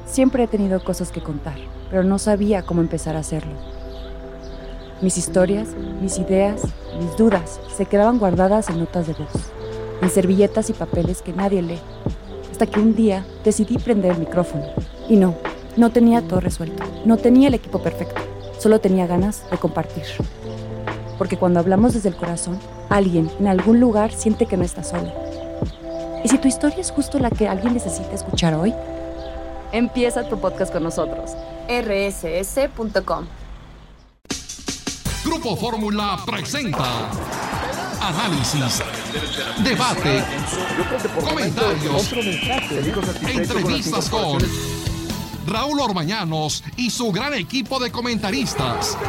Siempre he tenido cosas que contar, pero no sabía cómo empezar a hacerlo. Mis historias, mis ideas, mis dudas se quedaban guardadas en notas de voz, en servilletas y papeles que nadie lee, hasta que un día decidí prender el micrófono. Y no tenía todo resuelto, no tenía el equipo perfecto, solo tenía ganas de compartir. Porque cuando hablamos desde el corazón, alguien en algún lugar siente que no está solo. ¿Y si tu historia es justo la que alguien necesita escuchar hoy? Empieza tu podcast con nosotros. rss.com. Grupo Fórmula presenta análisis, debate, comentarios, entrevistas con Raúl Orbañanos y su gran equipo de comentaristas.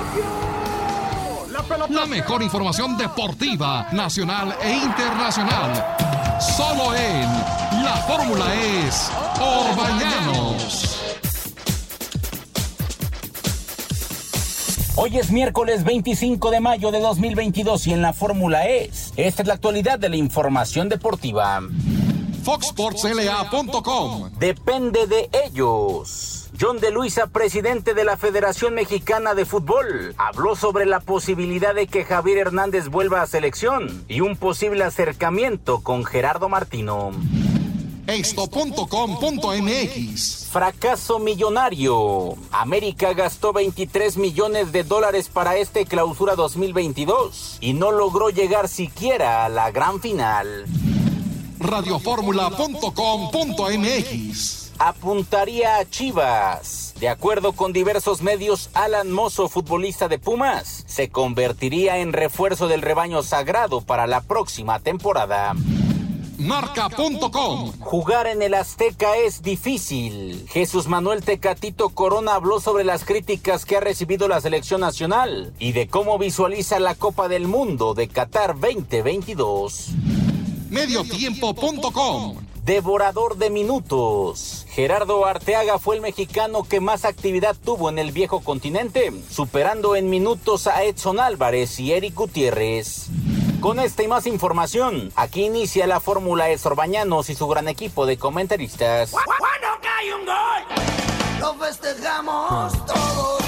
La mejor información deportiva, nacional e internacional. Solo en La Fórmula es Orbañanos. Hoy es miércoles 25 de mayo de 2022 y en La Fórmula es. Esta es la actualidad de la información deportiva. FoxSportsLA.com. Depende de ellos. John de Luisa, presidente de la Federación Mexicana de Fútbol, habló sobre la posibilidad de que Javier Hernández vuelva a selección y un posible acercamiento con Gerardo Martino. Esto.com.mx. Fracaso millonario. América gastó $23 millones para este clausura 2022 y no logró llegar siquiera a la gran final. Radioformula.com.mx. Apuntaría a Chivas. De acuerdo con diversos medios, Alan Mozo, futbolista de Pumas, se convertiría en refuerzo del rebaño sagrado para la próxima temporada. Marca.com. Jugar en el Azteca es difícil. Jesús Manuel Tecatito Corona habló sobre las críticas que ha recibido la selección nacional y de cómo visualiza la Copa del Mundo de Qatar 2022. Mediotiempo.com. Devorador de minutos. Gerardo Arteaga fue el mexicano que más actividad tuvo en el viejo continente, superando en minutos a Edson Álvarez y Eric Gutiérrez. Con esta y más información, aquí inicia La Fórmula es Orbañanos y su gran equipo de comentaristas. ¡Cuando cae un gol! Lo festejamos todos,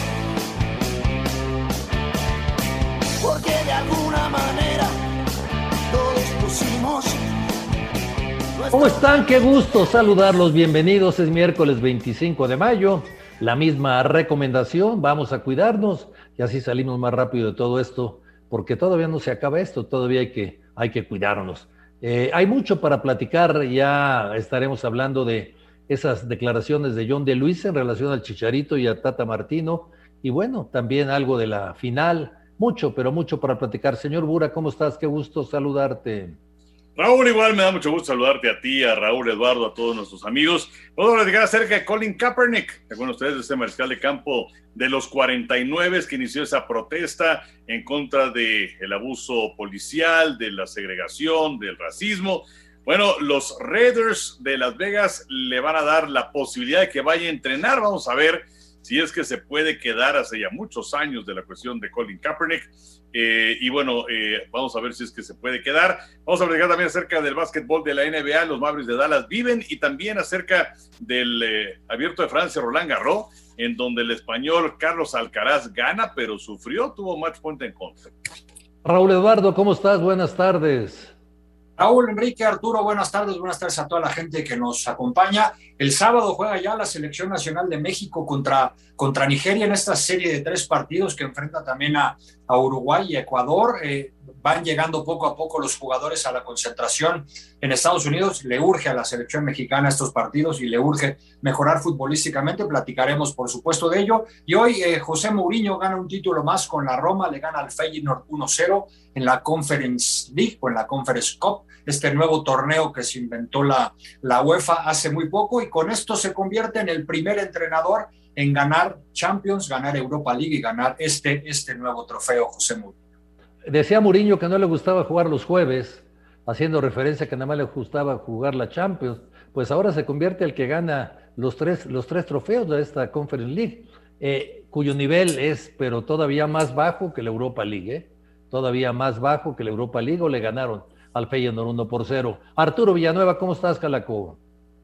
porque de alguna manera todos pusimos. ¿Cómo están? Qué gusto saludarlos, bienvenidos, es miércoles 25 de mayo, la misma recomendación, vamos a cuidarnos y así salimos más rápido de todo esto, porque todavía no se acaba esto, todavía hay que cuidarnos. Hay mucho para platicar, ya estaremos hablando de esas declaraciones de John de Luisa en relación al Chicharito y a Tata Martino, y bueno, también algo de la final, mucho, pero mucho para platicar. Señor Bura, ¿cómo estás? Qué gusto saludarte. Raúl, igual me da mucho gusto saludarte a ti, a Raúl, Eduardo, a todos nuestros amigos. Vamos a platicar acerca de Colin Kaepernick. ¿Recuerdan ustedes de este mariscal de campo de los 49 que inició esa protesta en contra del abuso policial, de la segregación, del racismo? Bueno, los Raiders de Las Vegas le van a dar la posibilidad de que vaya a entrenar. Vamos a ver si es que se puede quedar hace ya muchos años de la cuestión de Colin Kaepernick. Vamos a ver si es que se puede quedar. Vamos a platicar también acerca del básquetbol de la NBA. Los Mavericks de Dallas viven, y también acerca del Abierto de Francia, Roland Garros, en donde el español Carlos Alcaraz gana, pero sufrió, tuvo match point en contra. Raúl Eduardo, ¿cómo estás? Buenas tardes. Raúl, Enrique, Arturo, buenas tardes a toda la gente que nos acompaña. El sábado juega ya la Selección Nacional de México contra Nigeria en esta serie de 3 partidos que enfrenta también a Uruguay y Ecuador. Van llegando poco a poco los jugadores a la concentración en Estados Unidos. Le urge a la selección mexicana estos partidos y le urge mejorar futbolísticamente. Platicaremos, por supuesto, de ello. Y hoy José Mourinho gana un título más con la Roma, le gana al Feyenoord 1-0 en la Conference League o en la Conference Cup, este nuevo torneo que se inventó la UEFA hace muy poco, y con esto se convierte en el primer entrenador en ganar Champions, ganar Europa League y ganar este nuevo trofeo, José Mourinho. Decía Mourinho que no le gustaba jugar los jueves, haciendo referencia a que nada más le gustaba jugar la Champions. Pues ahora se convierte el que gana los tres trofeos de esta Conference League, cuyo nivel es, pero todavía más bajo que la Europa League, todavía más bajo que la Europa League, o le ganaron al Feyenoord 1-0. Arturo Villanueva, ¿cómo estás, Calaco?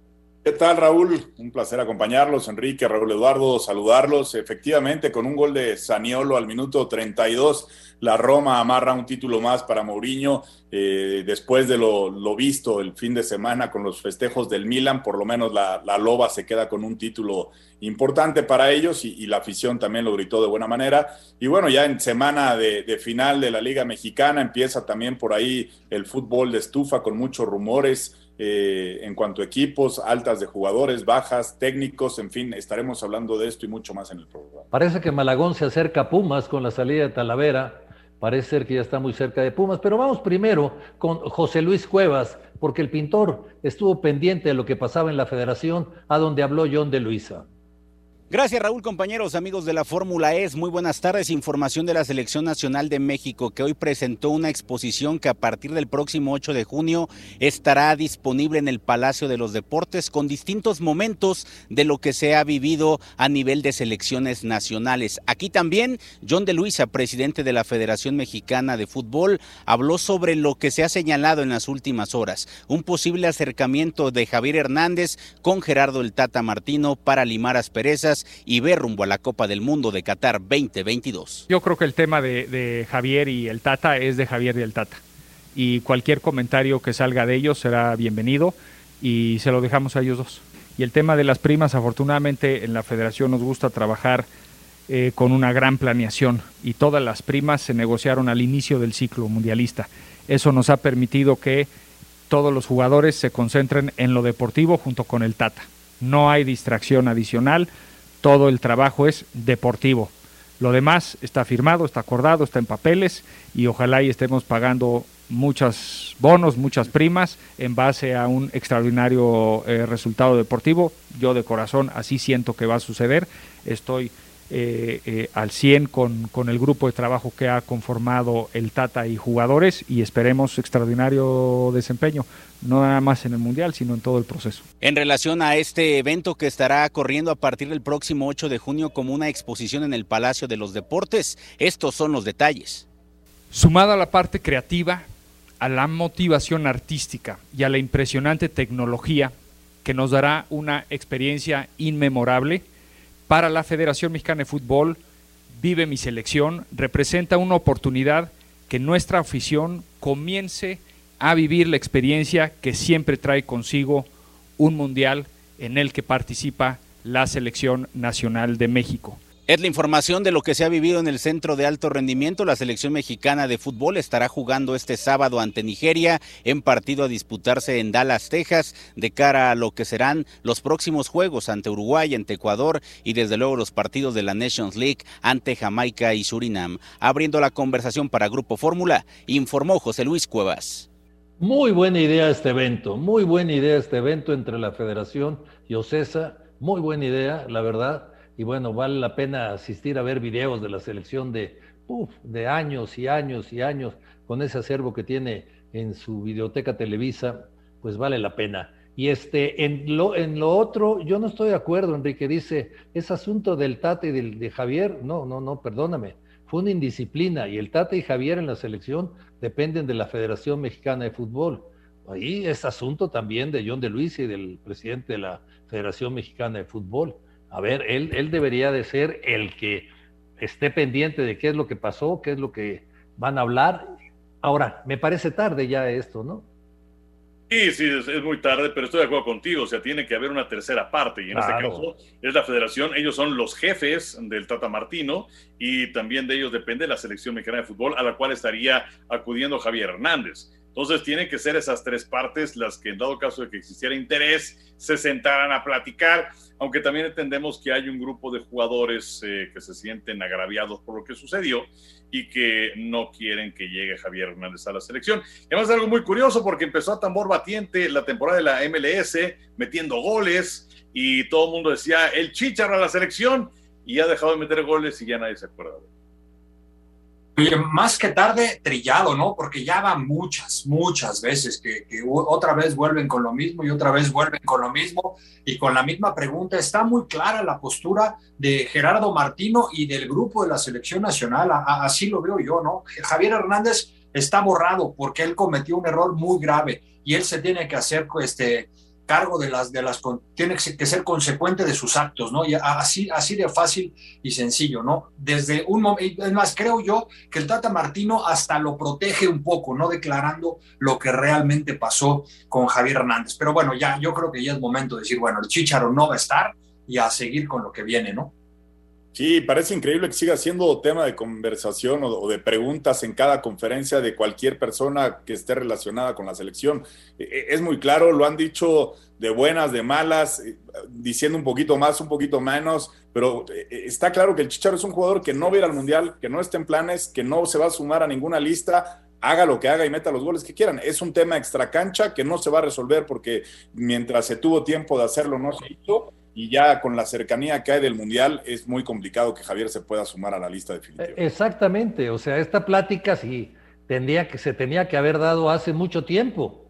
¿Qué tal, Raúl? Un placer acompañarlos, Enrique, Raúl Eduardo, saludarlos. Efectivamente, con un gol de Zaniolo al minuto 32, la Roma amarra un título más para Mourinho. Después de lo visto el fin de semana con los festejos del Milan, por lo menos la Loba se queda con un título importante para ellos y la afición también lo gritó de buena manera. Y bueno, ya en semana de final de la Liga Mexicana empieza también por ahí el fútbol de estufa con muchos rumores. En cuanto a equipos, altas de jugadores, bajas, técnicos, en fin, estaremos hablando de esto y mucho más en el programa. Parece que Malagón se acerca a Pumas con la salida de Talavera, parece ser que ya está muy cerca de Pumas, pero vamos primero con José Luis Cuevas, porque el pintor estuvo pendiente de lo que pasaba en la Federación, a donde habló John de Luisa. Gracias, Raúl, compañeros, amigos de la Fórmula E. Muy buenas tardes. Información de la Selección Nacional de México, que hoy presentó una exposición que a partir del próximo 8 de junio estará disponible en el Palacio de los Deportes con distintos momentos de lo que se ha vivido a nivel de selecciones nacionales. Aquí también John de Luisa, presidente de la Federación Mexicana de Fútbol, habló sobre lo que se ha señalado en las últimas horas, un posible acercamiento de Javier Hernández con Gerardo el Tata Martino para limar asperezas y ver rumbo a la Copa del Mundo de Qatar 2022. Yo creo que el tema de Javier y el Tata es de Javier y el Tata, y cualquier comentario que salga de ellos será bienvenido y se lo dejamos a ellos dos. Y el tema de las primas, afortunadamente en la Federación nos gusta trabajar con una gran planeación, y todas las primas se negociaron al inicio del ciclo mundialista. Eso nos ha permitido que todos los jugadores se concentren en lo deportivo junto con el Tata. No hay distracción adicional. Todo el trabajo es deportivo. Lo demás está firmado, está acordado, está en papeles, y ojalá y estemos pagando muchos bonos, muchas primas en base a un extraordinario resultado deportivo. Yo de corazón así siento que va a suceder. Estoy al 100 con el grupo de trabajo que ha conformado el Tata y jugadores, y esperemos extraordinario desempeño, no nada más en el Mundial, sino en todo el proceso. En relación a este evento que estará corriendo a partir del próximo 8 de junio como una exposición en el Palacio de los Deportes, estos son los detalles. Sumada a la parte creativa, a la motivación artística y a la impresionante tecnología que nos dará una experiencia inmemorable, para la Federación Mexicana de Fútbol, Vive mi Selección representa una oportunidad que nuestra afición comience a vivir la experiencia que siempre trae consigo un mundial en el que participa la Selección Nacional de México. Es la información de lo que se ha vivido en el Centro de Alto Rendimiento. La Selección Mexicana de Fútbol estará jugando este sábado ante Nigeria en partido a disputarse en Dallas, Texas, de cara a lo que serán los próximos juegos ante Uruguay, ante Ecuador y desde luego los partidos de la Nations League ante Jamaica y Surinam. Abriendo la conversación para Grupo Fórmula, informó José Luis Cuevas. Muy buena idea este evento entre la Federación y OCESA, muy buena idea, la verdad. Y bueno, vale la pena asistir a ver videos de la selección de años y años y años, con ese acervo que tiene en su videoteca Televisa, pues vale la pena. Y en lo otro, yo no estoy de acuerdo, Enrique, dice, es asunto del Tata y de Javier. No, perdóname, fue una indisciplina, y el Tata y Javier en la selección dependen de la Federación Mexicana de Fútbol. Ahí es asunto también de John de Luisa y del presidente de la Federación Mexicana de Fútbol. A ver, él debería de ser el que esté pendiente de qué es lo que pasó, qué es lo que van a hablar. Ahora, me parece tarde ya esto, ¿no? Sí, es muy tarde, pero estoy de acuerdo contigo. O sea, tiene que haber una tercera parte, y en este caso es la Federación. Ellos son los jefes del Tata Martino, y también de ellos depende la Selección Mexicana de Fútbol, a la cual estaría acudiendo Javier Hernández. Entonces tienen que ser esas tres partes las que, en dado caso de que existiera interés, se sentaran a platicar, aunque también entendemos que hay un grupo de jugadores que se sienten agraviados por lo que sucedió y que no quieren que llegue Javier Hernández a la selección. Y además es algo muy curioso, porque empezó a tambor batiente la temporada de la MLS, metiendo goles, y todo el mundo decía, el Chícharo a la selección, y ha dejado de meter goles y ya nadie se acuerda de él. Oye, más que tarde, trillado, ¿no? Porque ya van muchas veces que otra vez vuelven con lo mismo y otra vez vuelven con lo mismo y con la misma pregunta. Está muy clara la postura de Gerardo Martino y del grupo de la Selección Nacional, así lo veo yo, ¿no? Javier Hernández está borrado porque él cometió un error muy grave y él se tiene que hacer cargo tiene que ser consecuente de sus actos, ¿no? Y así de fácil y sencillo, ¿no? Desde un momento, es más, creo yo que el Tata Martino hasta lo protege un poco, no declarando lo que realmente pasó con Javier Hernández. Pero bueno, yo creo que ya es momento de decir, bueno, el Chícharo no va a estar y a seguir con lo que viene, ¿no? Sí, parece increíble que siga siendo tema de conversación o de preguntas en cada conferencia de cualquier persona que esté relacionada con la selección. Es muy claro, lo han dicho de buenas, de malas, diciendo un poquito más, un poquito menos, pero está claro que el Chícharo es un jugador que no va a ir al Mundial, que no está en planes, que no se va a sumar a ninguna lista, haga lo que haga y meta los goles que quieran. Es un tema extracancha que no se va a resolver porque mientras se tuvo tiempo de hacerlo no se hizo. Y ya con la cercanía que hay del Mundial, es muy complicado que Javier se pueda sumar a la lista definitiva. Exactamente, o sea, esta plática sí se tenía que haber dado hace mucho tiempo,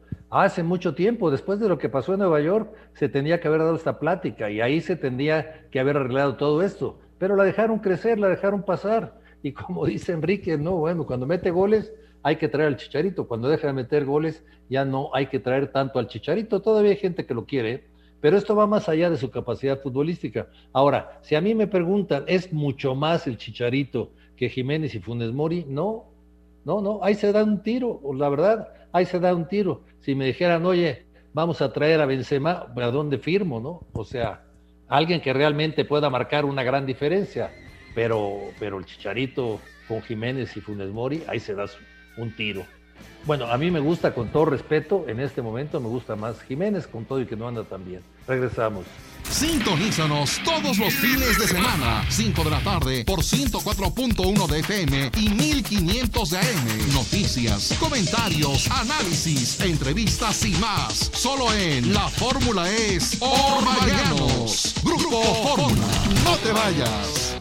después de lo que pasó en Nueva York, se tenía que haber dado esta plática y ahí se tendría que haber arreglado todo esto, pero la dejaron crecer, la dejaron pasar, y como dice Enrique, no, bueno, cuando mete goles hay que traer al Chicharito, cuando deja de meter goles ya no hay que traer tanto al Chicharito, todavía hay gente que lo quiere, pero esto va más allá de su capacidad futbolística. Ahora, si a mí me preguntan, ¿es mucho más el Chicharito que Jiménez y Funes Mori? No, ahí se da un tiro, la verdad, ahí se da un tiro. Si me dijeran, oye, vamos a traer a Benzema, ¿a dónde firmo, no? O sea, alguien que realmente pueda marcar una gran diferencia, pero el Chicharito con Jiménez y Funes Mori, ahí se da un tiro. Bueno, a mí me gusta, con todo respeto, en este momento me gusta más Jiménez, con todo y que no anda tan bien. Regresamos. Sintonízanos todos los fines de semana, 5 de la tarde, por 104.1 de FM y 1500 de AM. Noticias, comentarios, análisis, entrevistas y más. Solo en La Fórmula es Orbañanos. Grupo Fórmula. No te vayas.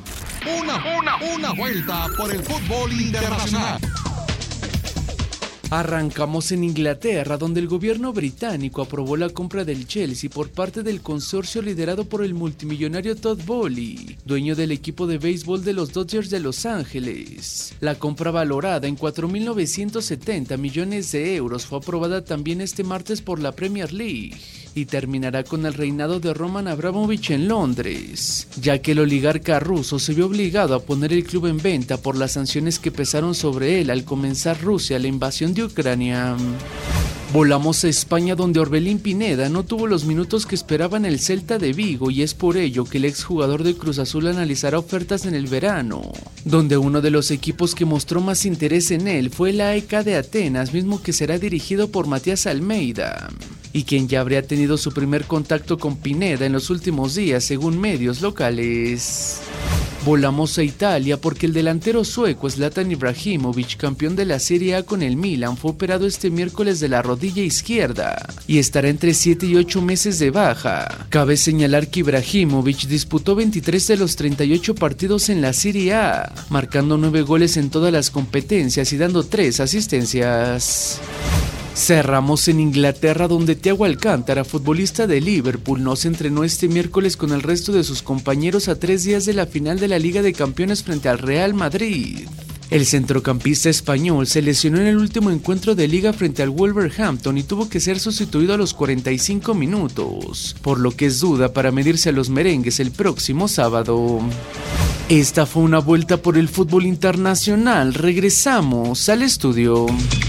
Una vuelta por el fútbol internacional. Arrancamos en Inglaterra, donde el gobierno británico aprobó la compra del Chelsea por parte del consorcio liderado por el multimillonario Todd Boehly, dueño del equipo de béisbol de los Dodgers de Los Ángeles. La compra, valorada en 4.970 millones de euros, fue aprobada también este martes por la Premier League y terminará con el reinado de Roman Abramovich en Londres, ya que el oligarca ruso se vio obligado a poner el club en venta por las sanciones que pesaron sobre él al comenzar Rusia la invasión de Ucrania. Volamos a España, donde Orbelín Pineda no tuvo los minutos que esperaba en el Celta de Vigo, y es por ello que el exjugador de Cruz Azul analizará ofertas en el verano, donde uno de los equipos que mostró más interés en él fue el AEK de Atenas, mismo que será dirigido por Matías Almeida, y quien ya habría tenido su primer contacto con Pineda en los últimos días, según medios locales. Volamos a Italia, porque el delantero sueco Zlatan Ibrahimovic, campeón de la Serie A con el Milan, fue operado este miércoles de la rodilla izquierda y estará entre 7 y 8 meses de baja. Cabe señalar que Ibrahimovic disputó 23 de los 38 partidos en la Serie A, marcando 9 goles en todas las competencias y dando 3 asistencias. Cerramos en Inglaterra, donde Thiago Alcántara, futbolista de Liverpool, no se entrenó este miércoles con el resto de sus compañeros a 3 días de la final de la Liga de Campeones frente al Real Madrid. El centrocampista español se lesionó en el último encuentro de liga frente al Wolverhampton y tuvo que ser sustituido a los 45 minutos, por lo que es duda para medirse a los merengues el próximo sábado. Esta fue una vuelta por el fútbol internacional. Regresamos al estudio.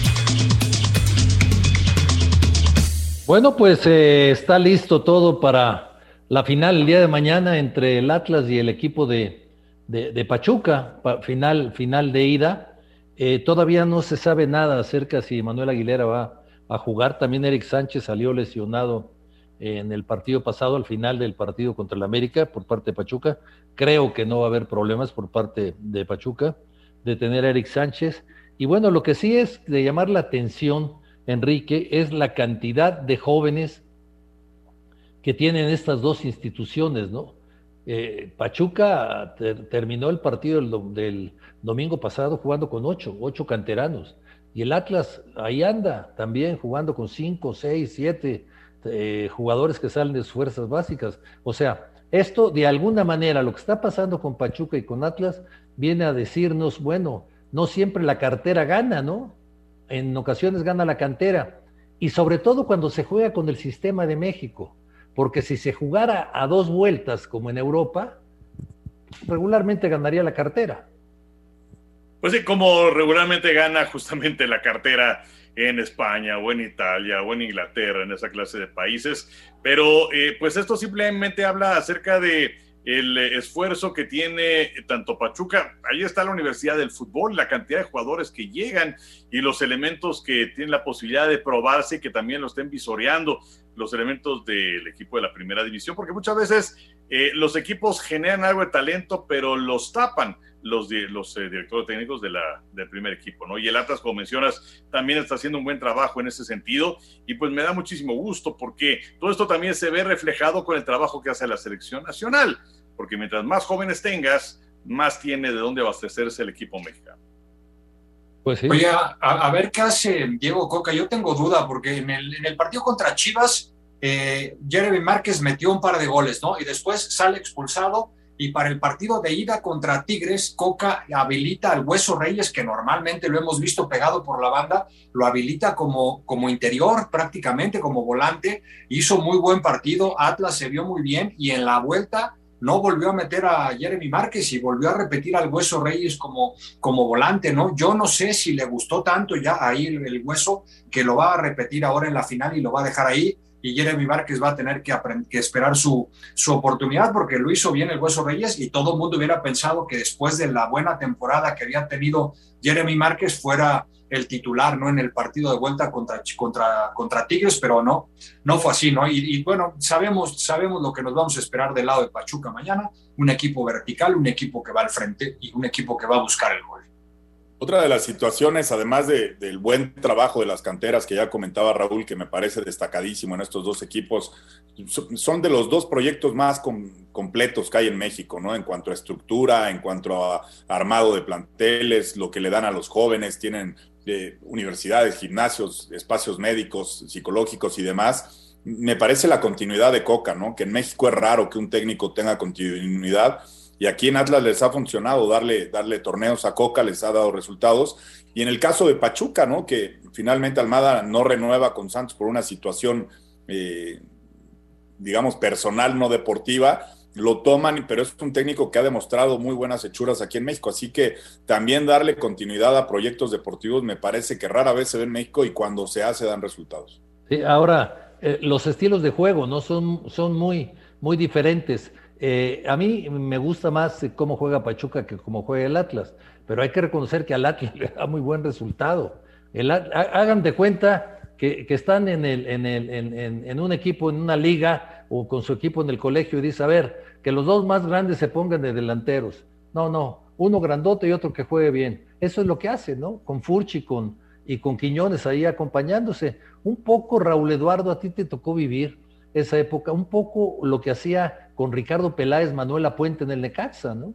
Bueno, pues está listo todo para la final el día de mañana entre el Atlas y el equipo de Pachuca, final de ida. Todavía no se sabe nada acerca si Manuel Aguilera va a jugar. También Eric Sánchez salió lesionado en el partido pasado, al final del partido contra el América, por parte de Pachuca. Creo que no va a haber problemas por parte de Pachuca de tener a Eric Sánchez. Y bueno, lo que sí es de llamar la atención, Enrique, es la cantidad de jóvenes que tienen estas dos instituciones, ¿no? Pachuca terminó el partido del domingo pasado jugando con 8 canteranos, y el Atlas ahí anda también jugando con 5, 6, 7 jugadores que salen de sus fuerzas básicas. O sea, esto de alguna manera, lo que está pasando con Pachuca y con Atlas, viene a decirnos, bueno, no siempre la cartera gana, ¿no? En ocasiones gana la cantera, y sobre todo cuando se juega con el sistema de México, porque si se jugara a 2 vueltas como en Europa, regularmente ganaría la cartera. Pues sí, como regularmente gana justamente la cartera en España o en Italia o en Inglaterra, en esa clase de países, pero pues esto simplemente habla acerca de el esfuerzo que tiene tanto Pachuca. Ahí está la Universidad del Fútbol, la cantidad de jugadores que llegan y los elementos que tienen la posibilidad de probarse y que también lo estén visoreando, los elementos del equipo de la primera división, porque muchas veces los equipos generan algo de talento, pero los tapan los directores técnicos del primer equipo, ¿no? Y el Atlas, como mencionas, también está haciendo un buen trabajo en ese sentido, y pues me da muchísimo gusto, porque todo esto también se ve reflejado con el trabajo que hace la selección nacional, porque mientras más jóvenes tengas, más tiene de dónde abastecerse el equipo mexicano. Pues sí. Oye, a ver qué hace Diego Coca. Yo tengo duda, porque en el partido contra Chivas, Jeremy Márquez metió un par de goles, ¿no? Y después sale expulsado, y para el partido de ida contra Tigres, Coca habilita al Hueso Reyes, que normalmente lo hemos visto pegado por la banda, lo habilita como interior, prácticamente como volante. Hizo muy buen partido, Atlas se vio muy bien, y en la vuelta no volvió a meter a Jeremy Márquez y volvió a repetir al Hueso Reyes como volante, ¿no? Yo no sé si le gustó tanto ya ahí el Hueso, que lo va a repetir ahora en la final y lo va a dejar ahí, y Jeremy Márquez va a tener que esperar su oportunidad, porque lo hizo bien el Hueso Reyes, y todo el mundo hubiera pensado que después de la buena temporada que había tenido Jeremy Márquez fuera el titular, ¿no? En el partido de vuelta contra Tigres, pero no fue así, ¿no? Y bueno, sabemos lo que nos vamos a esperar del lado de Pachuca mañana: un equipo vertical, un equipo que va al frente y un equipo que va a buscar el gol. Otra de las situaciones, además del buen trabajo de las canteras que ya comentaba Raúl, que me parece destacadísimo en estos dos equipos, son de los dos proyectos más completos que hay en México, ¿no? En cuanto a estructura, en cuanto a armado de planteles, lo que le dan a los jóvenes, tienen universidades, gimnasios, espacios médicos, psicológicos y demás. Me parece la continuidad de Coca, ¿no? Que en México es raro que un técnico tenga continuidad, y aquí en Atlas les ha funcionado darle torneos a Coca, les ha dado resultados. Y en el caso de Pachuca, ¿no? Que finalmente Almada no renueva con Santos por una situación, digamos, personal, no deportiva, lo toman, pero es un técnico que ha demostrado muy buenas hechuras aquí en México, así que también darle continuidad a proyectos deportivos me parece que rara vez se ve en México, y cuando se hace dan resultados. Sí, ahora, los estilos de juego, ¿no? Son muy, muy diferentes. A mí me gusta más cómo juega Pachuca que cómo juega el Atlas, pero hay que reconocer que al Atlas le da muy buen resultado. Hagan de cuenta que están en un equipo, en una liga, o con su equipo en el colegio, y dice, a ver, que los dos más grandes se pongan de delanteros. No, uno grandote y otro que juegue bien. Eso es lo que hace, ¿no? Con Furch y con Quiñones ahí acompañándose. Un poco, Raúl Eduardo, a ti te tocó vivir esa época, un poco lo que hacía con Ricardo Peláez, Manuel Lapuente en el Necaxa, ¿no?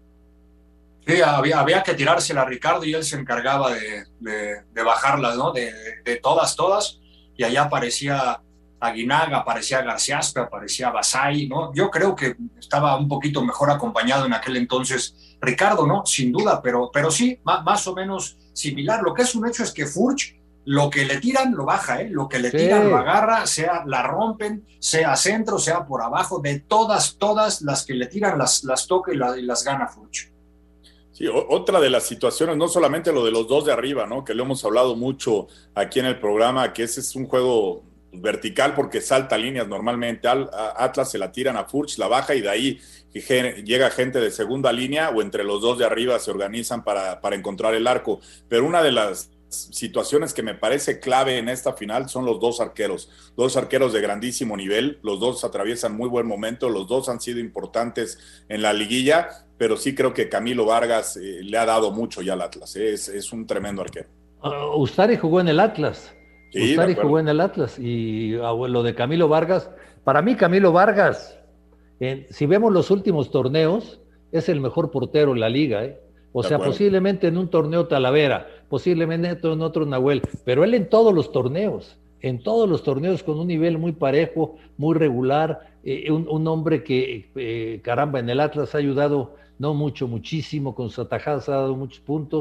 Sí, había que tirársela a Ricardo, y él se encargaba de bajarlas, ¿no? De todas, y allá aparecía Aguinaga, aparecía Garciaspe, aparecía Basay, ¿no? Yo creo que estaba un poquito mejor acompañado en aquel entonces Ricardo, ¿no? Sin duda, pero sí, más o menos similar. Lo que es un hecho es que Furch, lo que le tiran lo baja, lo que le tiran lo agarra, sea la rompen, sea centro, sea por abajo, de todas las que le tiran las toca y las gana Furch. Sí, otra de las situaciones, no solamente lo de los dos de arriba, ¿no? Que lo hemos hablado mucho aquí en el programa, que ese es un juego vertical porque salta líneas normalmente. Atlas se la tiran a Furch, la baja, y de ahí llega gente de segunda línea, o entre los dos de arriba se organizan para encontrar el arco. Pero una de las situaciones que me parece clave en esta final son los dos arqueros de grandísimo nivel. Los dos atraviesan muy buen momento, los dos han sido importantes en la liguilla, pero sí creo que Camilo Vargas le ha dado mucho ya al Atlas. Es un tremendo arquero. Ustari jugó en el Atlas. Sí, Ustari jugó en el Atlas, y lo de Camilo Vargas, para mí Camilo Vargas, si vemos los últimos torneos, es el mejor portero en la liga, O sea, posiblemente en un torneo Talavera, posiblemente en otro Nahuel, pero él en todos los torneos con un nivel muy parejo, muy regular, un hombre que, caramba, en el Atlas ha ayudado, no mucho, muchísimo, con sus atajadas ha dado muchos puntos,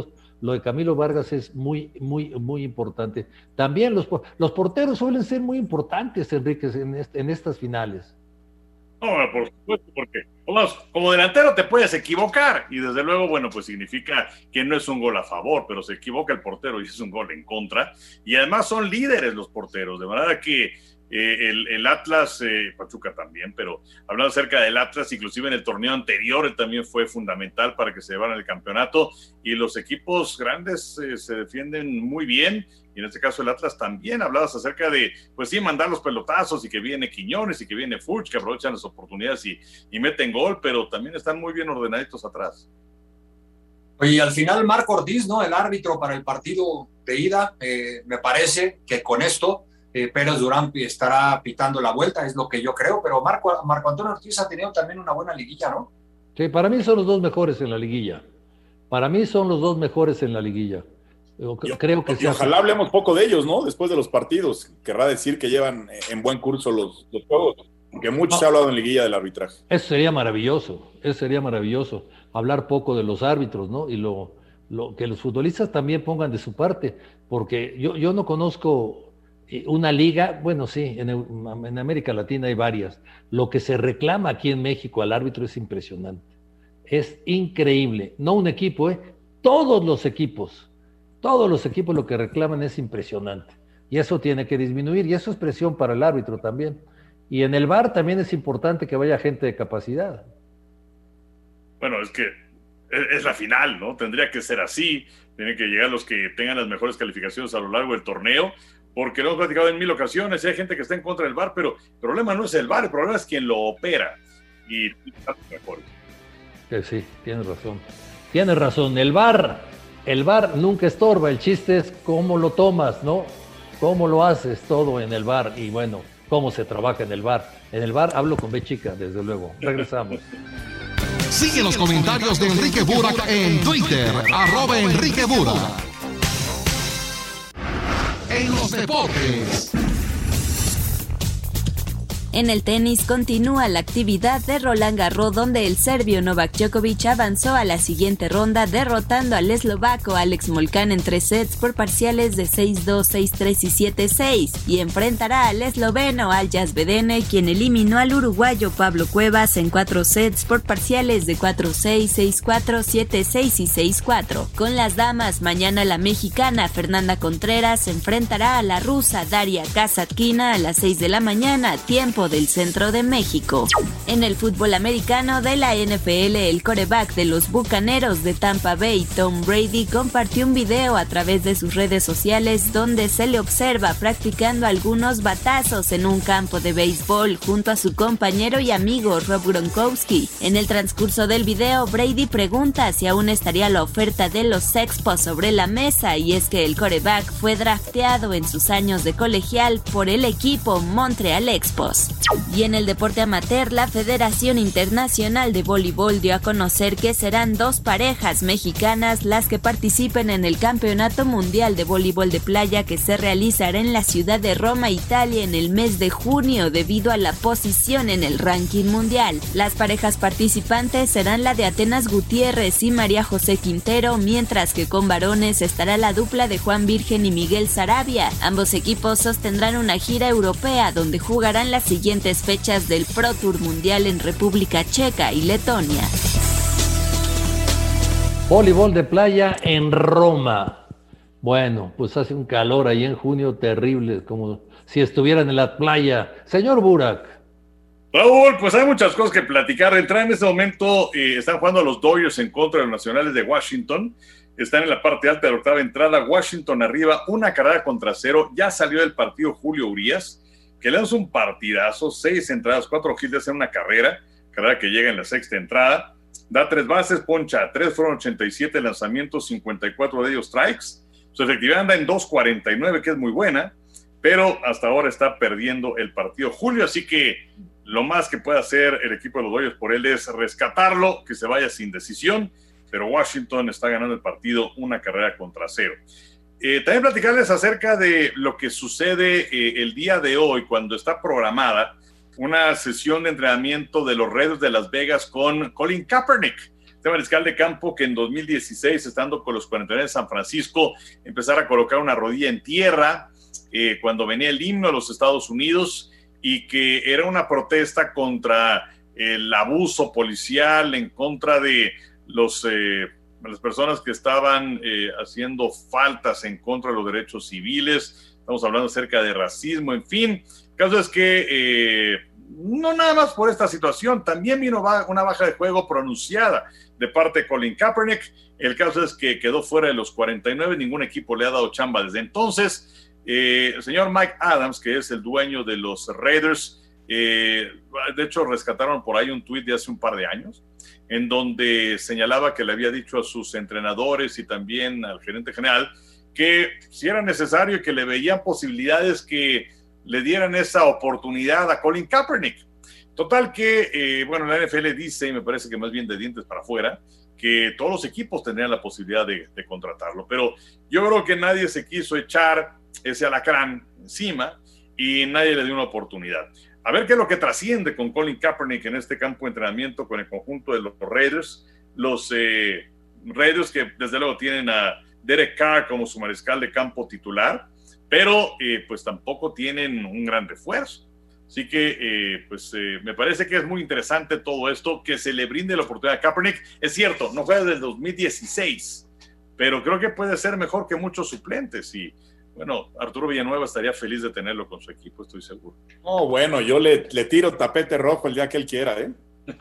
lo de Camilo Vargas es muy, muy, muy importante. También los porteros suelen ser muy importantes, Enrique, en estas finales. No, por supuesto, porque como delantero te puedes equivocar y desde luego, bueno, pues significa que no es un gol a favor, pero se equivoca el portero y es un gol en contra. Y además son líderes los porteros, de manera que el Atlas, Pachuca también, pero hablando acerca del Atlas, inclusive en el torneo anterior él también fue fundamental para que se llevaran el campeonato y los equipos grandes se defienden muy bien. Y en este caso el Atlas también hablabas acerca de, pues sí, mandar los pelotazos y que viene Quiñones y que viene Furch, que aprovechan las oportunidades y meten gol, pero también están muy bien ordenaditos atrás. Oye, al final Marco Ortiz, ¿no? El árbitro para el partido de ida, me parece que con esto Pérez Durán estará pitando la vuelta, es lo que yo creo, pero Marco Antonio Ortiz ha tenido también una buena liguilla, ¿no? Sí, para mí son los dos mejores en la liguilla. Creo que y ojalá hablemos poco de ellos, ¿no? Después de los partidos. Querrá decir que llevan en buen curso los juegos, porque mucho se ha hablado en liguilla del arbitraje. Eso sería maravilloso. Hablar poco de los árbitros, ¿no? Y lo que los futbolistas también pongan de su parte, porque yo no conozco una liga, bueno, sí, en América Latina hay varias. Lo que se reclama aquí en México al árbitro es impresionante. Es increíble. No un equipo, todos los equipos lo que reclaman es impresionante. Y eso tiene que disminuir, y eso es presión para el árbitro también. Y en el VAR también es importante que vaya gente de capacidad. Bueno, es que es la final, ¿no? Tendría que ser así. Tienen que llegar los que tengan las mejores calificaciones a lo largo del torneo, porque lo hemos platicado en 1000 ocasiones, hay gente que está en contra del VAR, pero el problema no es el VAR, el problema es quien lo opera. Y mejor. Sí, tienes razón. El VAR nunca estorba, el chiste es cómo lo tomas, ¿no? Cómo lo haces todo en el VAR y bueno, cómo se trabaja en el VAR. En el VAR hablo con B chica, desde luego. Regresamos. Sigue los comentarios de Enrique Burak en Twitter, @Enrique Burak. En los deportes. En el tenis continúa la actividad de Roland Garros, donde el serbio Novak Djokovic avanzó a la siguiente ronda derrotando al eslovaco Alex Molcan en 3 sets por parciales de 6-2, 6-3 y 7-6, y enfrentará al esloveno Aljaž Bedene, quien eliminó al uruguayo Pablo Cuevas en 4 sets por parciales de 4-6, 6-4, 7-6 y 6-4. Con las damas, mañana la mexicana Fernanda Contreras se enfrentará a la rusa Daria Kasatkina a las 6 de la mañana, tiempo del centro de México. En el fútbol americano de la NFL, el quarterback de los Bucaneros de Tampa Bay, Tom Brady, compartió un video a través de sus redes sociales donde se le observa practicando algunos batazos en un campo de béisbol junto a su compañero y amigo Rob Gronkowski. En el transcurso del video, Brady pregunta si aún estaría la oferta de los Expos sobre la mesa, y es que el quarterback fue drafteado en sus años de colegial por el equipo Montreal Expos. Y en el deporte amateur, la Federación Internacional de Voleibol dio a conocer que serán 2 parejas mexicanas las que participen en el Campeonato Mundial de Voleibol de Playa que se realizará en la ciudad de Roma, Italia, en el mes de junio debido a la posición en el ranking mundial. Las parejas participantes serán la de Atenas Gutiérrez y María José Quintero, mientras que con varones estará la dupla de Juan Virgen y Miguel Sarabia. Ambos equipos sostendrán una gira europea donde jugarán las siguientes fechas del Pro Tour Mundial en República Checa y Letonia. Voleibol de playa en Roma. Bueno, pues hace un calor ahí en junio terrible, como si estuvieran en la playa. Señor Burak. Raúl, pues hay muchas cosas que platicar. De entrada, en este momento están jugando los Dodgers en contra de los Nacionales de Washington. Están en la parte alta de la octava entrada. Washington arriba, 1-0. Ya salió del partido Julio Urías, que le dan un partidazo, 6 entradas, 4 hits en una carrera que llega en la sexta entrada, da 3 bases, poncha a 3, fueron 87 lanzamientos, 54 de ellos strikes, su efectividad anda en 2.49, que es muy buena, pero hasta ahora está perdiendo el partido Julio, así que lo más que puede hacer el equipo de los Dodgers por él es rescatarlo, que se vaya sin decisión, pero Washington está ganando el partido 1-0. También platicarles acerca de lo que sucede el día de hoy, cuando está programada una sesión de entrenamiento de los Raiders de Las Vegas con Colin Kaepernick. este mariscal de campo que en 2016, estando con los 49 de San Francisco, empezara a colocar una rodilla en tierra cuando venía el himno de los Estados Unidos, y que era una protesta contra el abuso policial, en contra de las personas que estaban haciendo faltas en contra de los derechos civiles. Estamos hablando acerca de racismo, en fin. El caso es que no nada más por esta situación, también vino una baja de juego pronunciada de parte de Colin Kaepernick. El caso es que quedó fuera de los 49, ningún equipo le ha dado chamba desde entonces. El señor Mike Adams, que es el dueño de los Raiders, de hecho rescataron por ahí un tuit de hace un par de años, en donde señalaba que le había dicho a sus entrenadores y también al gerente general que si era necesario, que le veían posibilidades que le dieran esa oportunidad a Colin Kaepernick. Total que, la NFL dice, y me parece que más bien de dientes para afuera, que todos los equipos tendrían la posibilidad de contratarlo, pero yo creo que nadie se quiso echar ese alacrán encima y nadie le dio una oportunidad. A ver qué es lo que trasciende con Colin Kaepernick en este campo de entrenamiento con el conjunto de los Raiders. Los Raiders que desde luego tienen a Derek Carr como su mariscal de campo titular, pero pues tampoco tienen un gran refuerzo. Así que me parece que es muy interesante todo esto, que se le brinde la oportunidad a Kaepernick. Es cierto, no fue desde el 2016, pero creo que puede ser mejor que muchos suplentes y bueno, Arturo Villanueva estaría feliz de tenerlo con su equipo, estoy seguro. Oh, bueno, yo le tiro tapete rojo el día que él quiera, ¿eh?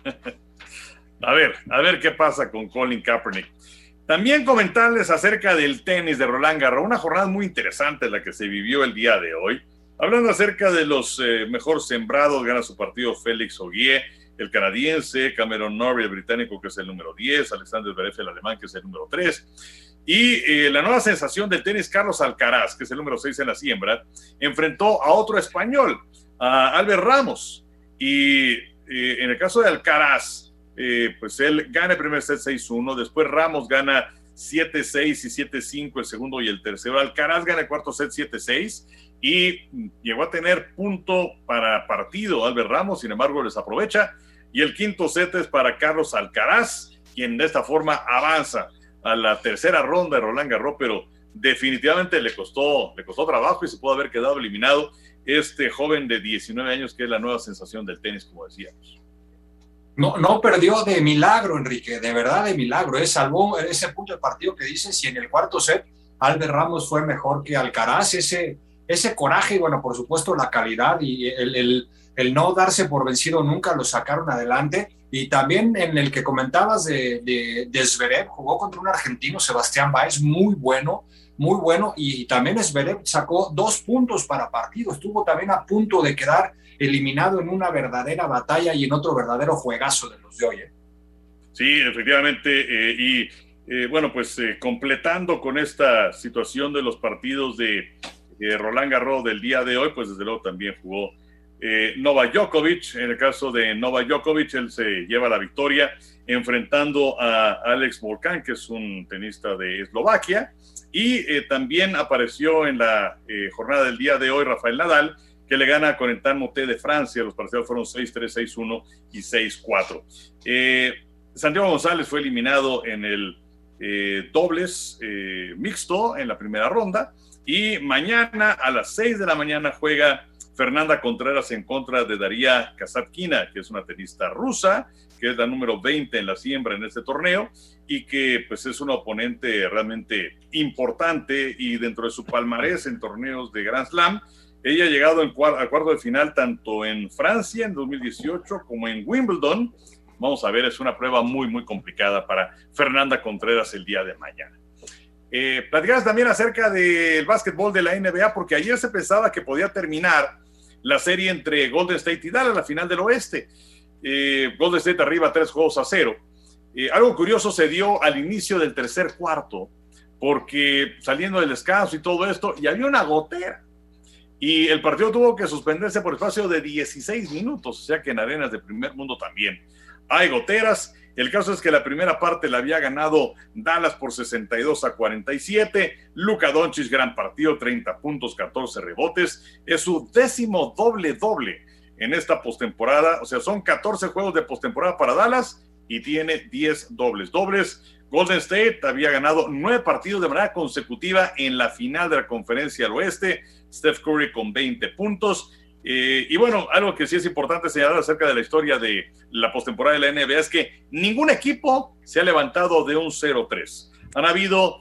A ver qué pasa con Colin Kaepernick. También comentarles acerca del tenis de Roland Garros, una jornada muy interesante la que se vivió el día de hoy. Hablando acerca de los mejor sembrados, gana su partido Félix Auger, el canadiense, Cameron Norrie, el británico, que es el número 10, Alexander Zverev, el alemán, que es el número 3. Y la nueva sensación del tenis, Carlos Alcaraz, que es el número 6 en la siembra, enfrentó a otro español, a Albert Ramos. Y en el caso de Alcaraz, pues él gana el primer set 6-1, después Ramos gana 7-6 y 7-5 el segundo y el tercero. Alcaraz gana el cuarto set 7-6 y llegó a tener punto para partido Albert Ramos, sin embargo les aprovecha. Y el quinto set es para Carlos Alcaraz, quien de esta forma avanza a la tercera ronda de Roland Garros, pero definitivamente le costó trabajo y se pudo haber quedado eliminado este joven de 19 años que es la nueva sensación del tenis, como decíamos. No perdió de milagro, Enrique, de verdad de milagro. Salvó ese punto del partido que dices, y en el cuarto set Albert Ramos fue mejor que Alcaraz. Ese coraje y, bueno, por supuesto, la calidad y el no darse por vencido nunca lo sacaron adelante. Y también en el que comentabas de Zverev, jugó contra un argentino, Sebastián Báez, muy bueno, y también Zverev sacó 2 puntos para partido, estuvo también a punto de quedar eliminado en una verdadera batalla y en otro verdadero juegazo de los de hoy. Sí, efectivamente, completando con esta situación de los partidos de Roland Garros del día de hoy, pues desde luego también jugó Novak Djokovic. En el caso de Novak Djokovic, él se lleva la victoria enfrentando a Alex Molcan, que es un tenista de Eslovaquia, y también apareció en la jornada del día de hoy Rafael Nadal, que le gana a Corentin Moutet de Francia. Los partidos fueron 6-3, 6-1 y 6-4. Santiago González fue eliminado en el dobles mixto en la primera ronda, y mañana a las 6 de la mañana juega Fernanda Contreras en contra de Daria Kasatkina, que es una tenista rusa, que es la número 20 en la siembra en este torneo, y que pues es una oponente realmente importante, y dentro de su palmarés en torneos de Grand Slam, ella ha llegado al cuarto de final tanto en Francia en 2018 como en Wimbledon. Vamos a ver, es una prueba muy, muy complicada para Fernanda Contreras el día de mañana. Platicabas también acerca del básquetbol de la NBA, porque ayer se pensaba que podía terminar la serie entre Golden State y Dallas, la final del oeste. Golden State arriba 3-0. Algo curioso se dio al inicio del tercer cuarto, porque saliendo del descanso y todo esto, y había una gotera. Y el partido tuvo que suspenderse por espacio de 16 minutos, o sea que en arenas de primer mundo también hay goteras. El caso es que la primera parte la había ganado Dallas por 62-47. Luka Doncic, gran partido, 30 puntos, 14 rebotes. Es su 10º doble-doble en esta postemporada. O sea, son 14 juegos de postemporada para Dallas y tiene 10 dobles. Golden State había ganado 9 partidos de manera consecutiva en la final de la Conferencia del Oeste. Steph Curry con 20 puntos. Y bueno, algo que sí es importante señalar acerca de la historia de la postemporada de la NBA es que ningún equipo se ha levantado de un 0-3. Han habido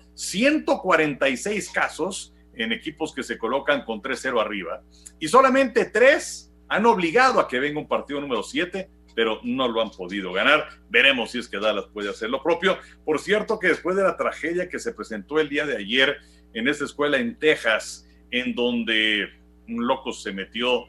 146 casos en equipos que se colocan con 3-0 arriba y solamente 3 han obligado a que venga un partido número 7, pero no lo han podido ganar. Veremos si es que Dallas puede hacer lo propio. Por cierto, que después de la tragedia que se presentó el día de ayer en esta escuela en Texas, en donde un loco se metió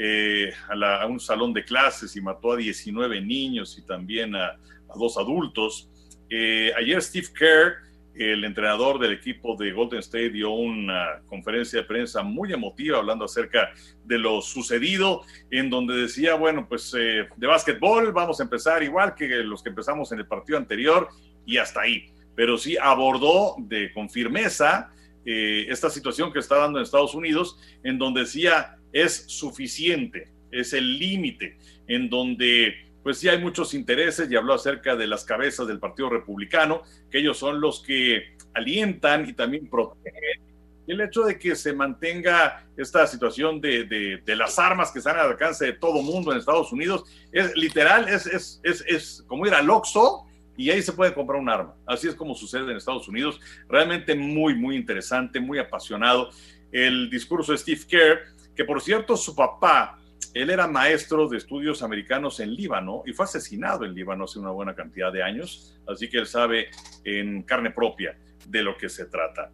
a un salón de clases y mató a 19 niños y también a 2 adultos. Ayer Steve Kerr, el entrenador del equipo de Golden State, dio una conferencia de prensa muy emotiva hablando acerca de lo sucedido, en donde decía, bueno, pues de básquetbol vamos a empezar igual que los que empezamos en el partido anterior y hasta ahí. Pero sí abordó con firmeza esta situación que está dando en Estados Unidos, en donde decía, es suficiente, es el límite, en donde pues sí hay muchos intereses, y habló acerca de las cabezas del Partido Republicano, que ellos son los que alientan y también protegen el hecho de que se mantenga esta situación de las armas que están al alcance de todo mundo en Estados Unidos. Es literal, es como ir al Oxxo y ahí se puede comprar un arma. Así es como sucede en Estados Unidos. Realmente muy, muy interesante, muy apasionado el discurso de Steve Kerr, que por cierto su papá, él era maestro de estudios americanos en Líbano y fue asesinado en Líbano hace una buena cantidad de años, así que él sabe en carne propia de lo que se trata.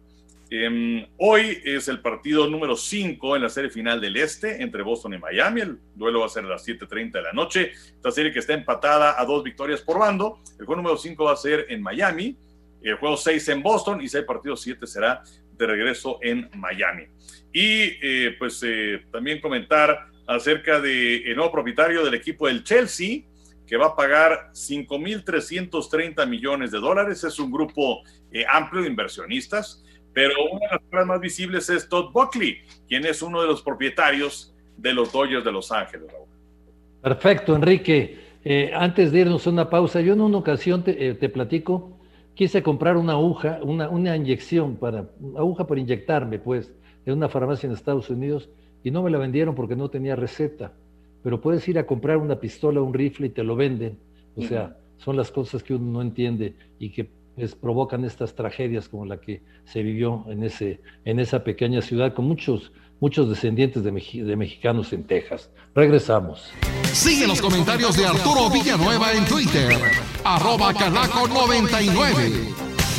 Hoy es el partido número 5 en la serie final del Este entre Boston y Miami. El duelo va a ser a las 7:30 de la noche. Esta serie que está empatada a 2 victorias por bando. El juego número 5 va a ser en Miami, el juego 6 en Boston y si hay partido 7 será de regreso en Miami. Y también comentar acerca del nuevo propietario del equipo del Chelsea, que va a pagar $5,330 millones. Es un grupo amplio de inversionistas, pero una de las caras más visibles es Todd Buckley, quien es uno de los propietarios de los Dodgers de Los Ángeles, Raúl. Perfecto, Enrique. Antes de irnos a una pausa, yo en una ocasión te platico, quise comprar una aguja, una inyección, aguja para inyectarme, pues, en una farmacia en Estados Unidos, y no me la vendieron porque no tenía receta. Pero puedes ir a comprar una pistola, un rifle y te lo venden. O sea, son las cosas que uno no entiende y que provocan estas tragedias como la que se vivió en esa pequeña ciudad con muchos descendientes de mexicanos en Texas. Regresamos. Sigue los comentarios de Arturo Villanueva en Twitter, @Calaco99.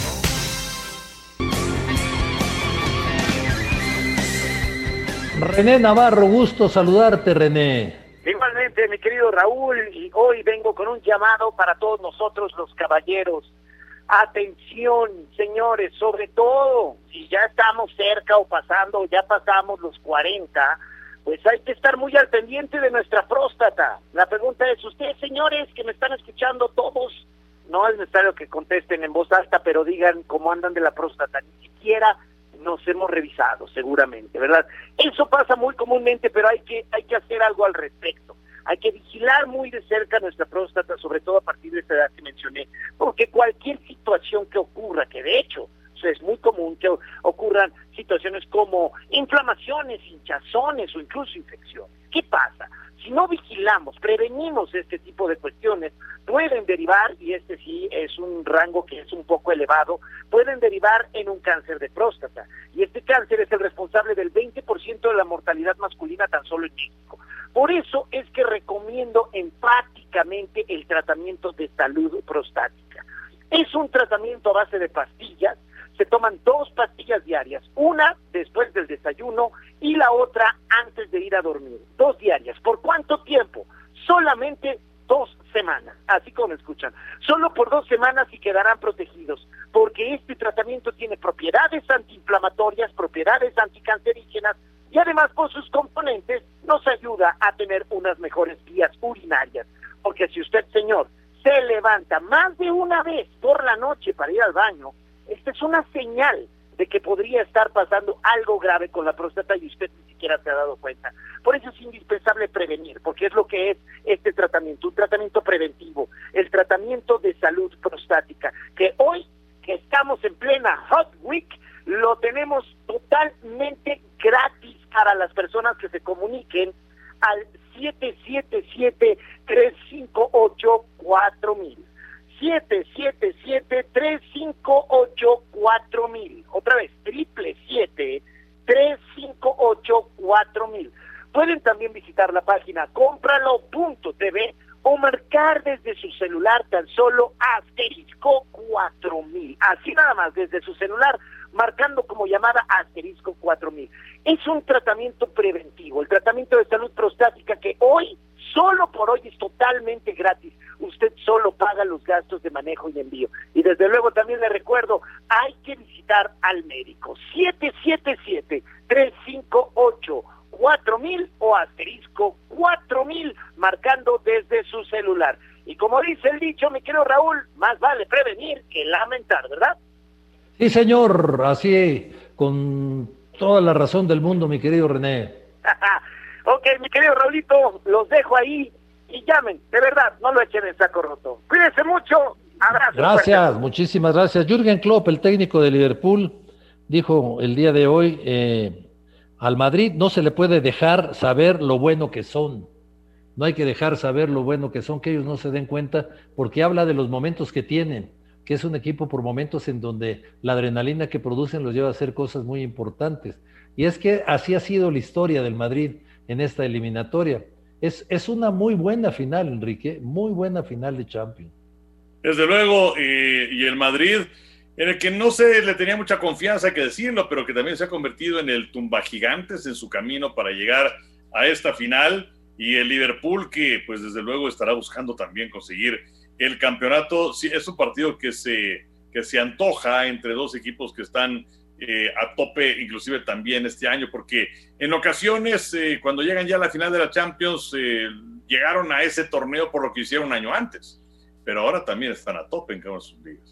René Navarro, gusto saludarte, René. Igualmente, mi querido Raúl, y hoy vengo con un llamado para todos nosotros los caballeros. Atención, señores, sobre todo si ya estamos cerca o pasando, ya pasamos los 40, pues hay que estar muy al pendiente de nuestra próstata. La pregunta es, ustedes, señores, que me están escuchando todos, no es necesario que contesten en voz alta, pero digan cómo andan de la próstata, ni siquiera nos hemos revisado, seguramente, ¿verdad? Eso pasa muy comúnmente, pero hay que hacer algo al respecto. Hay que vigilar muy de cerca nuestra próstata, sobre todo a partir de esta edad que mencioné, porque cualquier situación que ocurra, que de hecho es muy común que ocurran situaciones como inflamaciones, hinchazones o incluso infecciones. ¿Qué pasa? Si no vigilamos, prevenimos este tipo de cuestiones, pueden derivar, y este sí es un rango que es un poco elevado, pueden derivar en un cáncer de próstata. Y este cáncer es el responsable del 20% de la mortalidad masculina tan solo en México. Por eso es que recomiendo enfáticamente el tratamiento de salud prostática. Es un tratamiento a base de pastillas. Se toman 2 pastillas diarias, una después del desayuno y la otra antes de ir a dormir. 2 diarias. ¿Por cuánto tiempo? Solamente 2 semanas, así como escuchan. Solo por 2 semanas y quedarán protegidos, porque este tratamiento tiene propiedades antiinflamatorias, propiedades anticancerígenas, y además por sus componentes nos ayuda a tener unas mejores vías urinarias. Porque si usted, señor, se levanta más de una vez por la noche para ir al baño, esta es una señal de que podría estar pasando algo grave con la próstata y usted ni siquiera se ha dado cuenta. Por eso es indispensable prevenir, porque es lo que es este tratamiento, un tratamiento preventivo, el tratamiento de salud prostática, que hoy, que estamos en plena Hot Week, lo tenemos totalmente gratis para las personas que se comuniquen al 777-358-4000. 777-358-4000. Otra vez, 777-358-4000. Pueden también visitar la página cómpralo.tv o marcar desde su celular tan solo asterisco 4000. Así nada más, desde su celular, marcando como llamada asterisco 4000. Es un tratamiento preventivo, el tratamiento de salud prostática que hoy, solo por hoy, es totalmente gratis. Usted solo paga los gastos de manejo y envío. Y desde luego también le recuerdo, hay que visitar al médico. 777-358-4000 o asterisco 4000, marcando desde su celular. Y como dice el dicho, mi querido Raúl, más vale prevenir que lamentar, ¿verdad? Sí, señor, así, con toda la razón del mundo, mi querido René. Ok, mi querido Raulito, los dejo ahí y llamen, de verdad, no lo echen en saco roto. Cuídense mucho, abrazo. Gracias, fuerte. muchísimas gracias. Jürgen Klopp, el técnico de Liverpool, dijo el día de hoy, al Madrid no se le puede dejar saber lo bueno que son. No hay que dejar saber lo bueno que son, que ellos no se den cuenta, porque habla de los momentos que tienen, que es un equipo por momentos en donde la adrenalina que producen los lleva a hacer cosas muy importantes. Y es que así ha sido la historia del Madrid en esta eliminatoria. Es una muy buena final, Enrique, muy buena final de Champions. Desde luego, y el Madrid, en el que no se le tenía mucha confianza, hay que decirlo, pero que también se ha convertido en el tumbagigantes en su camino para llegar a esta final, y el Liverpool, que pues desde luego estará buscando también conseguir el campeonato. Sí, es un partido que se antoja entre dos equipos que están a tope, inclusive también este año, porque en ocasiones, cuando llegan ya a la final de la Champions, llegaron a ese torneo por lo que hicieron un año antes, pero ahora también están a tope en cada una de sus ligas.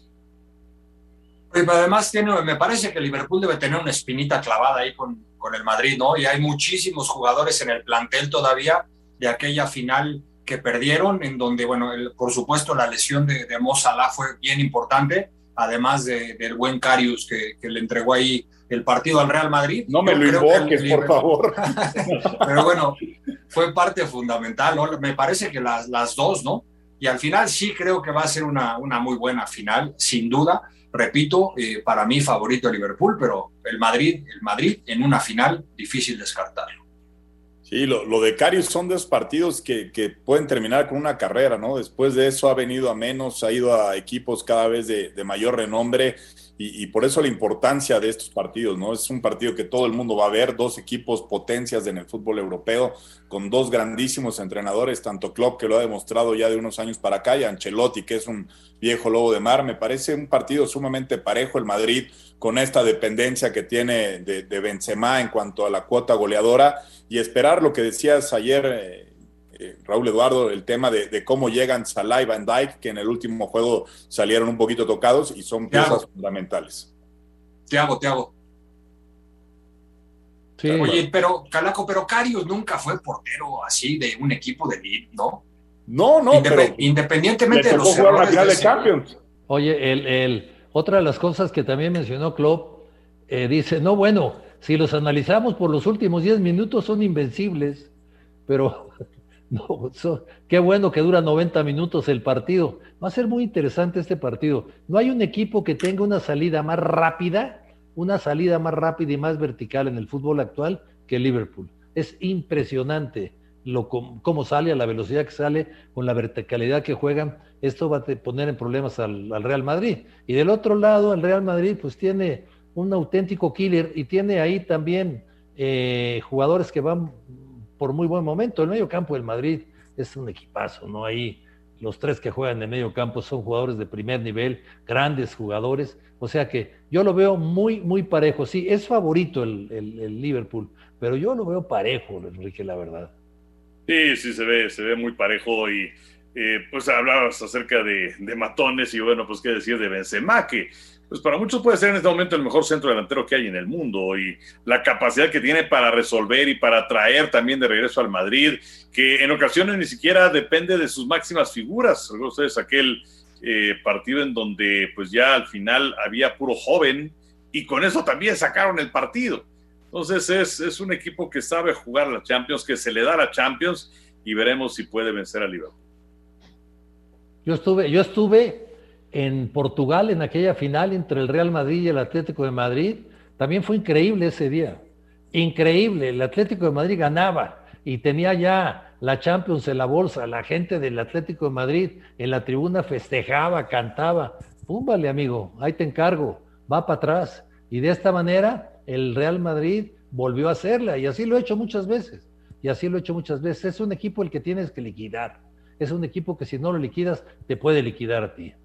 Además, me parece que el Liverpool debe tener una espinita clavada ahí con el Madrid, ¿no? Y hay muchísimos jugadores en el plantel todavía de aquella final que perdieron, en donde, bueno, por supuesto la lesión de Mo Salah fue bien importante, además del buen Karius que le entregó ahí el partido al Real Madrid. No me lo invoques, por favor. Pero bueno, fue parte fundamental, ¿no? Me parece que las dos, ¿no? Y al final sí creo que va a ser una muy buena final, sin duda. Repito, para mí favorito Liverpool, pero el Madrid en una final, difícil descartarlo. Sí, lo de Karius son dos partidos que pueden terminar con una carrera, ¿no? Después de eso ha venido a menos, ha ido a equipos cada vez de mayor renombre y por eso la importancia de estos partidos, ¿no? Es un partido que todo el mundo va a ver, dos equipos potencias en el fútbol europeo, con dos grandísimos entrenadores, tanto Klopp, que lo ha demostrado ya de unos años para acá, y Ancelotti, que es un viejo lobo de mar. Me parece un partido sumamente parejo. El Madrid, con esta dependencia que tiene de Benzema en cuanto a la cuota goleadora, y esperar lo que decías ayer, Raúl Eduardo, el tema de cómo llegan Salah y Van Dijk, que en el último juego salieron un poquito tocados y son piezas fundamentales. Thiago. Sí. Oye, pero Calaco, pero Karius nunca fue portero así de un equipo de elite, ¿no? No, pero independientemente de los jugar la errores final de Champions. Oye, otra de las cosas que también mencionó Klopp, dice, no, bueno, si los analizamos por los últimos 10 minutos son invencibles, pero no, qué bueno que dura 90 minutos el partido. Va a ser muy interesante este partido. No hay un equipo que tenga una salida más rápida y más vertical en el fútbol actual que el Liverpool. Es impresionante cómo sale, a la velocidad que sale, con la verticalidad que juegan. Esto va a poner en problemas al Real Madrid. Y del otro lado, el Real Madrid pues tiene un auténtico killer y tiene ahí también jugadores que van por muy buen momento. El medio campo del Madrid es un equipazo, ¿no? Ahí los tres que juegan en medio campo son jugadores de primer nivel, grandes jugadores. O sea que yo lo veo muy, muy parejo. Sí, es favorito el Liverpool, pero yo lo veo parejo, Enrique, la verdad. Sí, se ve muy parejo y pues hablabas acerca de matones y bueno, pues qué decir de Benzema, que pues para muchos puede ser en este momento el mejor centro delantero que hay en el mundo y la capacidad que tiene para resolver y para traer también de regreso al Madrid, que en ocasiones ni siquiera depende de sus máximas figuras. ¿Recuerdan ustedes aquel partido en donde pues ya al final había puro joven y con eso también sacaron el partido? Entonces es un equipo que sabe jugar la Champions, que se le da la Champions y veremos si puede vencer al Liverpool. Yo estuve en Portugal en aquella final entre el Real Madrid y el Atlético de Madrid. También fue increíble ese día. Increíble. El Atlético de Madrid ganaba y tenía ya la Champions en la bolsa. La gente del Atlético de Madrid en la tribuna festejaba, cantaba. Púmbale, amigo, ahí te encargo. Va para atrás. Y de esta manera el Real Madrid volvió a hacerla. Y así lo he hecho muchas veces. Es un equipo el que tienes que liquidar. Es un equipo que si no lo liquidas, te puede liquidar a ti.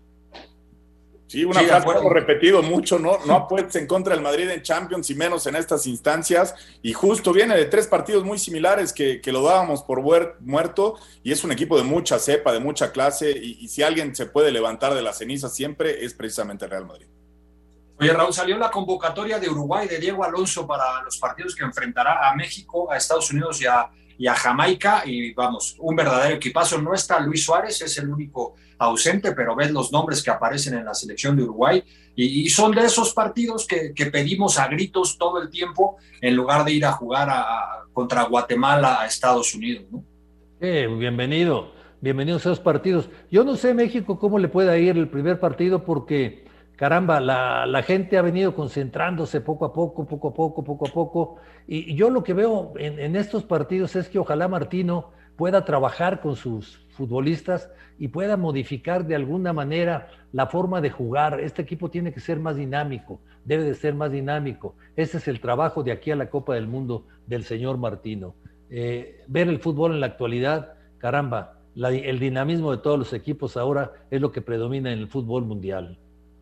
Sí, una frase que hemos repetido mucho, no apuestes en contra del Madrid en Champions y menos en estas instancias, y justo viene de 3 partidos muy similares que lo dábamos por muerto, y es un equipo de mucha cepa, de mucha clase, y si alguien se puede levantar de las cenizas siempre es precisamente el Real Madrid. Oye, Raúl, salió la convocatoria de Uruguay de Diego Alonso para los partidos que enfrentará a México, a Estados Unidos y a Jamaica, y vamos, un verdadero equipazo. No está Luis Suárez, es el único ausente, pero ves los nombres que aparecen en la selección de Uruguay, y son de esos partidos que pedimos a gritos todo el tiempo, en lugar de ir a jugar contra Guatemala a Estados Unidos, ¿no? Bienvenidos a esos partidos. Yo no sé México cómo le puede ir el primer partido, porque caramba, la gente ha venido concentrándose poco a poco, y yo lo que veo en estos partidos es que ojalá Martino pueda trabajar con sus futbolistas y pueda modificar de alguna manera la forma de jugar. Este equipo tiene que ser más dinámico, debe de ser más dinámico. Ese es el trabajo de aquí a la Copa del Mundo del señor Martino. Ver el fútbol en la actualidad, caramba, el dinamismo de todos los equipos ahora es lo que predomina en el fútbol mundial.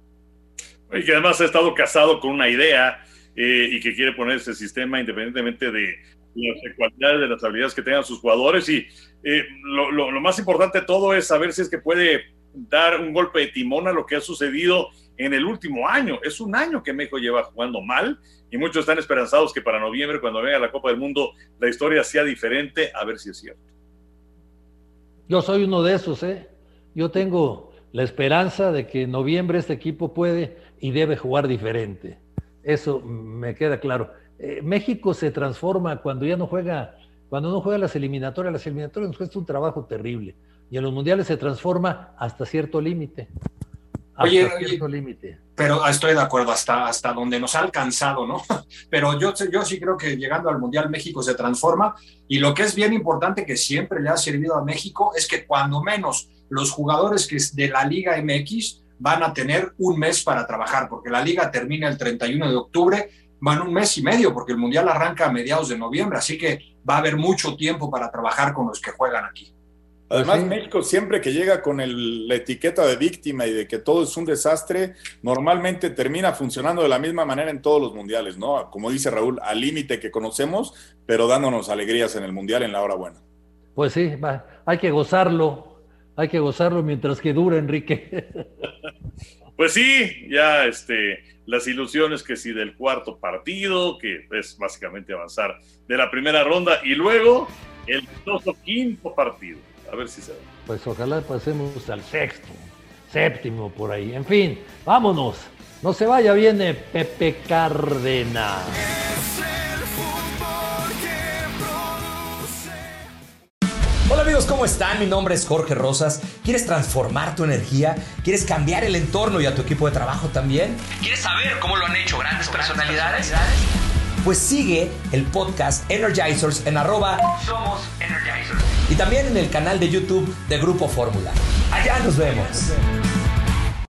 Y que además ha estado casado con una idea y que quiere poner ese sistema independientemente de las cualidades, de las habilidades que tengan sus jugadores, y lo más importante de todo es saber si es que puede dar un golpe de timón a lo que ha sucedido en el último año. Es un año que México lleva jugando mal y muchos están esperanzados que para noviembre, cuando venga la Copa del Mundo, la historia sea diferente, a ver si es cierto. Yo soy uno de esos, Yo tengo la esperanza de que en noviembre este equipo puede y debe jugar diferente. Eso me queda claro. México se transforma cuando no juega las eliminatorias. Las eliminatorias nos cuesta un trabajo terrible, y en los mundiales se transforma hasta cierto límite. Oye, pero estoy de acuerdo, hasta donde nos ha alcanzado, ¿no? Pero yo sí creo que llegando al Mundial México se transforma, y lo que es bien importante, que siempre le ha servido a México, es que cuando menos los jugadores que es de la Liga MX van a tener un mes para trabajar, porque la liga termina el 31 de octubre, van un mes y medio, porque el Mundial arranca a mediados de noviembre, así que va a haber mucho tiempo para trabajar con los que juegan aquí. Además, México siempre que llega con la etiqueta de víctima y de que todo es un desastre, normalmente termina funcionando de la misma manera en todos los mundiales, ¿no? Como dice Raúl, al límite que conocemos, pero dándonos alegrías en el mundial en la hora buena. Pues sí, hay que gozarlo mientras que dure, Enrique. Pues sí, ya las ilusiones que sí del cuarto partido, que es básicamente avanzar de la primera ronda, y luego el quinto partido. A ver si se da. Pues ojalá pasemos al sexto, séptimo por ahí. En fin, vámonos. No se vaya, viene Pepe Cárdenas. Hola amigos, ¿cómo están? Mi nombre es Jorge Rosas. ¿Quieres transformar tu energía? ¿Quieres cambiar el entorno y a tu equipo de trabajo también? ¿Quieres saber cómo lo han hecho grandes personalidades? Pues sigue el podcast Energizers en @SomosEnergizers. y también en el canal de YouTube de Grupo Fórmula. Allá nos vemos.